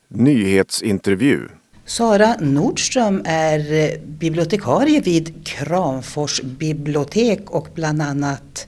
Nyhetsintervju. Sara Nordström är bibliotekarie vid Kramfors bibliotek och bland annat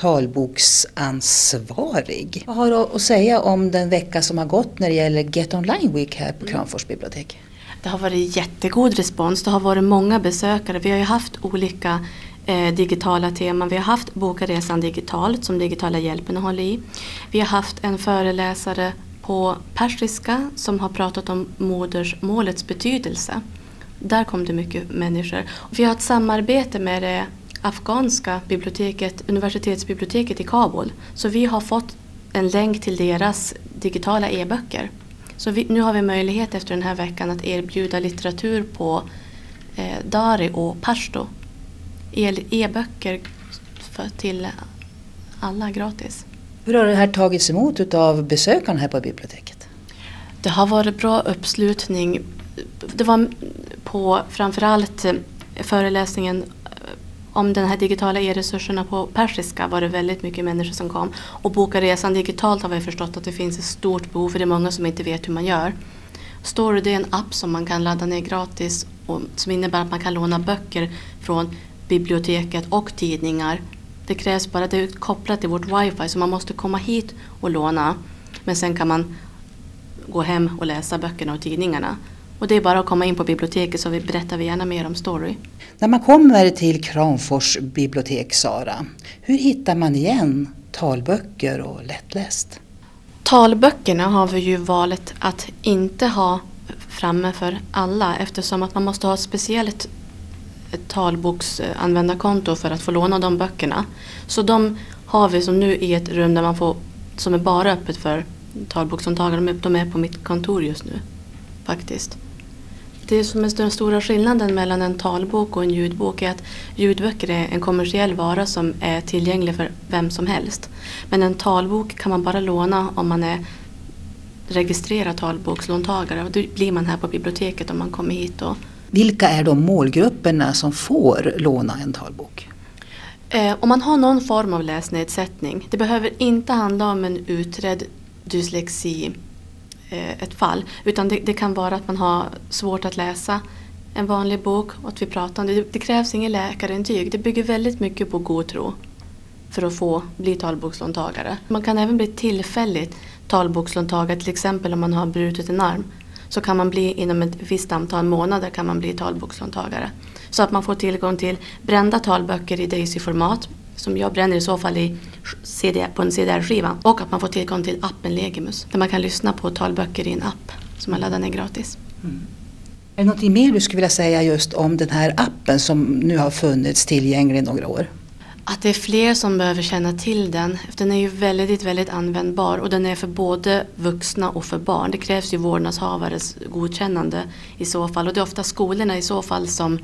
talboksansvarig. Vad har du att säga om den vecka som har gått när det gäller Get Online Week här på Kramfors bibliotek? Det har varit jättegod respons. Det har varit många besökare. Vi har ju haft olika digitala teman. Vi har haft Bokaresan digitalt som digitala hjälpen håller i. Vi har haft en föreläsare på persiska som har pratat om modersmålets betydelse. Där kom det mycket människor. Vi har ett samarbete med det afghanska biblioteket, universitetsbiblioteket i Kabul. Så vi har fått en länk till deras digitala e-böcker. Så nu har vi möjlighet efter den här veckan att erbjuda litteratur på dari och pashto. E-böcker till alla gratis. Hur har det här tagits emot av besökarna här på biblioteket? Det har varit bra uppslutning. Det var på framförallt föreläsningen om den här digitala e-resurserna på persiska var det väldigt mycket människor som kom. Och Bokaresan digitalt har vi förstått att det finns ett stort behov för det är många som inte vet hur man gör. Story det är en app som man kan ladda ner gratis och som innebär att man kan låna böcker från biblioteket och tidningar. Det krävs bara, det är kopplat till vårt wifi så man måste komma hit och låna. Men sen kan man gå hem och läsa böckerna och tidningarna. Och det är bara att komma in på biblioteket så berättar vi gärna mer om Story. När man kommer till Kramfors bibliotek, Sara, hur hittar man igen talböcker och lättläst? Talböckerna har vi ju valt att inte ha framme för alla eftersom att man måste ha ett speciellt talboksanvändarkonto för att få låna de böckerna. Så de har vi som nu i ett rum där man får, som är bara öppet för talboksomtagare. De är på mitt kontor just nu faktiskt. Det som är den stora skillnaden mellan en talbok och en ljudbok är att ljudböcker är en kommersiell vara som är tillgänglig för vem som helst. Men en talbok kan man bara låna om man är registrerad talbokslåntagare och då blir man här på biblioteket om man kommer hit. Vilka är de målgrupperna som får låna en talbok? Om man har någon form av läsnedsättning. Det behöver inte handla om en utredd dyslexi ett fall. Utan det kan vara att man har svårt att läsa en vanlig bok och att vi pratar om det. Det krävs ingen läkarintyg. Det bygger väldigt mycket på god tro för att bli talbokslåntagare. Man kan även bli tillfälligt talbokslåntagare. Till exempel om man har brutit en arm. Så kan man bli inom ett visst antal månader kan man bli talbokslåntagare. Så att man får tillgång till brända talböcker i DAISY-format. Som jag bränner i så fall på en CDR-skiva. Och att man får tillgång till appen Legimus. Där man kan lyssna på talböcker i en app som man laddar ner gratis. Mm. Är det något mer du skulle vilja säga just om den här appen som nu har funnits tillgänglig i några år? Att det är fler som behöver känna till den. Den är ju väldigt, väldigt användbar. Och den är för både vuxna och för barn. Det krävs ju vårdnadshavares godkännande i så fall. Och det är ofta skolorna i så fall som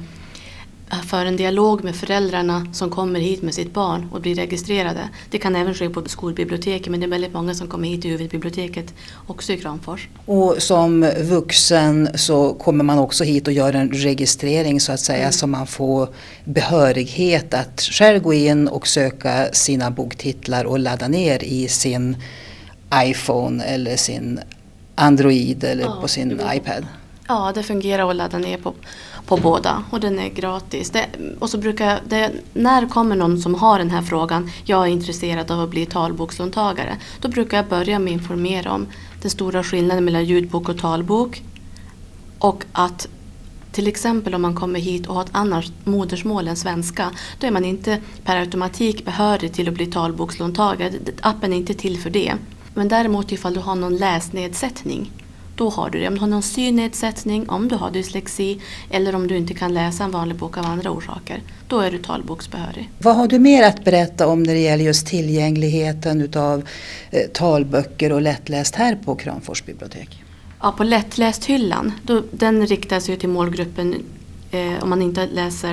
för en dialog med föräldrarna som kommer hit med sitt barn och blir registrerade. Det kan även ske på skolbiblioteket men det är väldigt många som kommer hit till huvudbiblioteket också i Kramfors. Och som vuxen så kommer man också hit och gör en registrering så att säga så man får behörighet att själv gå in och söka sina boktitlar och ladda ner i sin iPhone eller sin Android eller på sin iPad. Ja, det fungerar att ladda ner på båda och den är gratis. Och så när kommer någon som har den här frågan, jag är intresserad av att bli talbokslåntagare, då brukar jag börja med att informera om den stora skillnaden mellan ljudbok och talbok. Och att till exempel om man kommer hit och har ett annat modersmål än svenska, då är man inte per automatik behörig till att bli talbokslåntagare. Appen är inte till för det. Men däremot ifall du har någon läsnedsättning, då har du det. Om du har någon synnedsättning, om du har dyslexi eller om du inte kan läsa en vanlig bok av andra orsaker, då är du talboksbehörig. Vad har du mer att berätta om när det gäller just tillgängligheten utav talböcker och lättläst här på Kramfors bibliotek? Ja, på lättlästhyllan, den riktar sig till målgruppen om man inte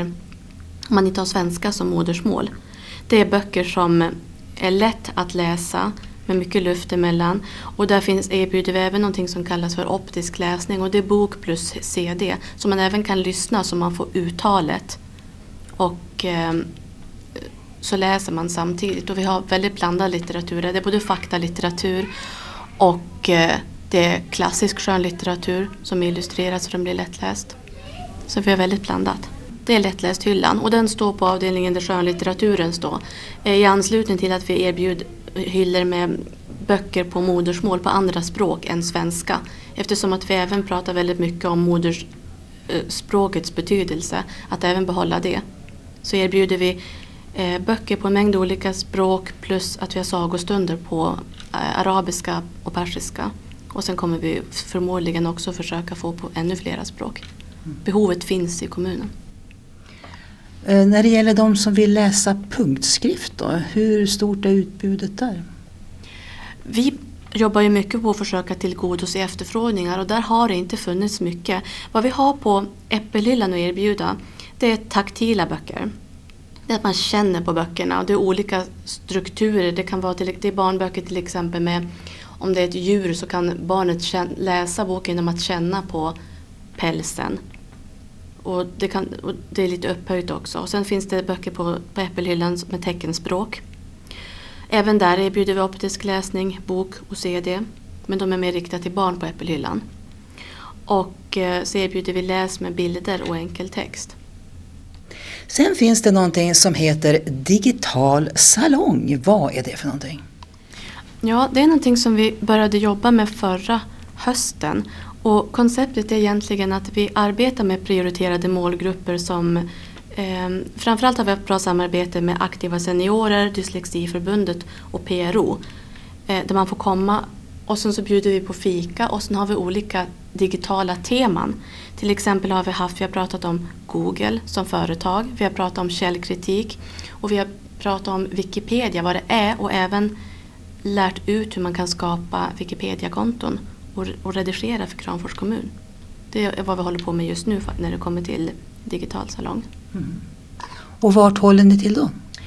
har svenska som modersmål. Det är böcker som är lätt att läsa med mycket luft emellan. Och där erbjuder vi även någonting som kallas för optisk läsning. Och det är bok plus CD. Så man även kan lyssna så man får uttalet. Och så läser man samtidigt. Och vi har väldigt blandad litteratur. Det är både faktalitteratur och Det är klassisk skönlitteratur som illustreras så den blir lättläst. Så vi har väldigt blandat. Det är lättläst hyllan och den står på avdelningen där skönlitteraturen står. I anslutning till att vi erbjuder hyllor med böcker på modersmål på andra språk än svenska. Eftersom att vi även pratar väldigt mycket om modersspråkets betydelse, att även behålla det. Så erbjuder vi böcker på en mängd olika språk plus att vi har sagostunder på arabiska och persiska. Och sen kommer vi förmodligen också försöka få på ännu flera språk. Behovet finns i kommunen. När det gäller de som vill läsa punktskrift då, hur stort är utbudet där? Vi jobbar ju mycket på att försöka tillgodose efterfrågningar och där har det inte funnits mycket. Vad vi har på Äppelhyllan att erbjuda, det är taktila böcker. Det är att man känner på böckerna och det är olika strukturer. Det kan vara det är barnböcker till exempel med, om det är ett djur så kan barnet läsa boken genom att känna på pälsen. Och det är lite upphöjt också. Och sen finns det böcker på Äppelhyllan med teckenspråk. Även där erbjuder vi optisk läsning, bok och CD. Men de är mer riktade till barn på Äppelhyllan. Och så erbjuder vi läs med bilder och enkel text. Sen finns det någonting som heter digital salong. Vad är det för någonting? Ja, det är någonting som vi började jobba med förra hösten. Och konceptet är egentligen att vi arbetar med prioriterade målgrupper som framförallt har vi ett bra samarbete med Aktiva seniorer, Dyslexiförbundet och PRO. Där man får komma och sen så bjuder vi på fika och sen har vi olika digitala teman. Till exempel har vi pratat om Google som företag, vi har pratat om källkritik och vi har pratat om Wikipedia, vad det är och även lärt ut hur man kan skapa Wikipedia-konton och redigera för Kramfors kommun. Det är vad vi håller på med just nu när det kommer till digital salong. Mm. Och vart håller ni till då?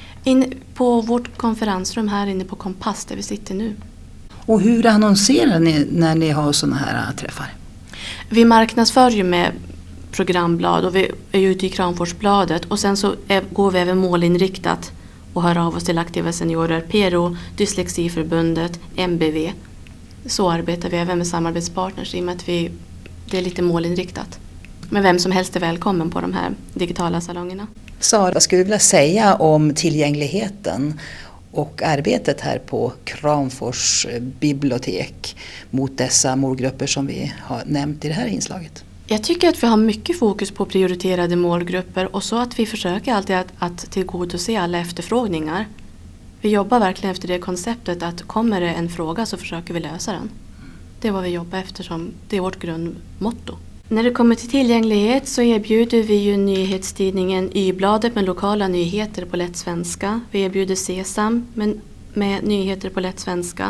På vårt konferensrum här inne på Kompass där vi sitter nu. Och hur annonserar ni när ni har sådana här träffar? Vi marknadsför ju med programblad och vi är ute i Kramforsbladet och sen så går vi även målinriktat och hör av oss till Aktiva seniorer, PRO, Dyslexiförbundet, MBV. Så arbetar vi även med samarbetspartners i och med att det är lite målinriktat. Men vem som helst är välkommen på de här digitala salongerna. Sara, vad skulle du vilja säga om tillgängligheten och arbetet här på Kramfors bibliotek mot dessa målgrupper som vi har nämnt i det här inslaget? Jag tycker att vi har mycket fokus på prioriterade målgrupper och så att vi försöker alltid att tillgodose alla efterfrågningar. Vi jobbar verkligen efter det konceptet att kommer det en fråga så försöker vi lösa den. Det är vad vi jobbar efter, som det är vårt grundmotto. När det kommer till tillgänglighet så erbjuder vi ju nyhetstidningen Y-bladet med lokala nyheter på lätt svenska. Vi erbjuder Sesam med nyheter på lätt svenska.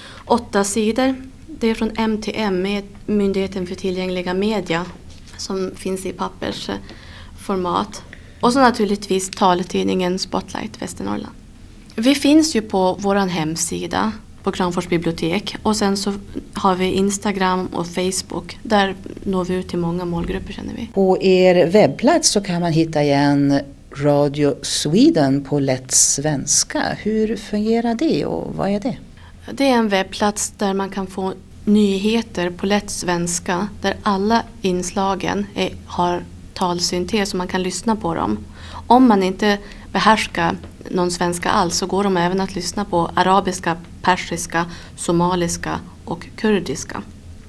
8 sidor, det är från MTM, Myndigheten för tillgängliga media, som finns i pappersformat. Och så naturligtvis taletidningen Spotlight Västernorrland. Vi finns ju på vår hemsida på Kramfors bibliotek och sen så har vi Instagram och Facebook. Där når vi ut till många målgrupper känner vi. På er webbplats så kan man hitta igen Radio Sweden på lätt svenska. Hur fungerar det och vad är det? Det är en webbplats där man kan få nyheter på lätt svenska där alla inslagen har talsyntes så man kan lyssna på dem. Om man inte behärskar någon svenska alls så går de även att lyssna på arabiska, persiska, somaliska och kurdiska.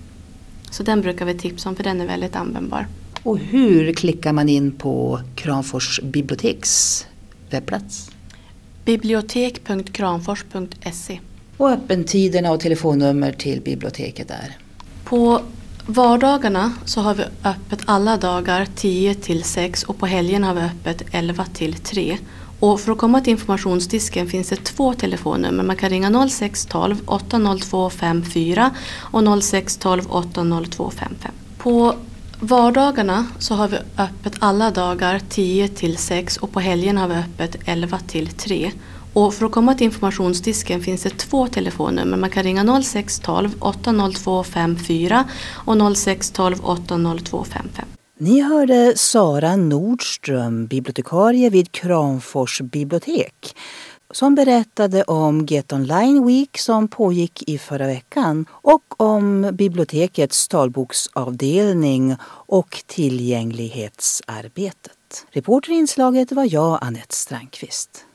Så den brukar vi tipsa om för den är väldigt användbar. Och hur klickar man in på Kramfors biblioteks webbplats? bibliotek.kramfors.se. Och öppentiderna och telefonnummer till biblioteket där? På vardagarna så har vi öppet alla dagar 10-6 och på helgen har vi öppet 11-3. Och för att komma till informationsdisken finns det 2 telefonnummer. Man kan ringa 0612 802 54 och 0612 802 55. På vardagarna så har vi öppet alla dagar 10-6 och på helgen har vi öppet 11-3. Och för att komma till informationsdisken finns det 2 telefonnummer. Man kan ringa 0612 802 54 och 0612 802 55. Ni hörde Sara Nordström, bibliotekarie vid Kramfors bibliotek. som berättade om Get Online Week som pågick i förra veckan och om bibliotekets talboksavdelning och tillgänglighetsarbetet. Reporter i inslaget var jag, Anette Strandqvist.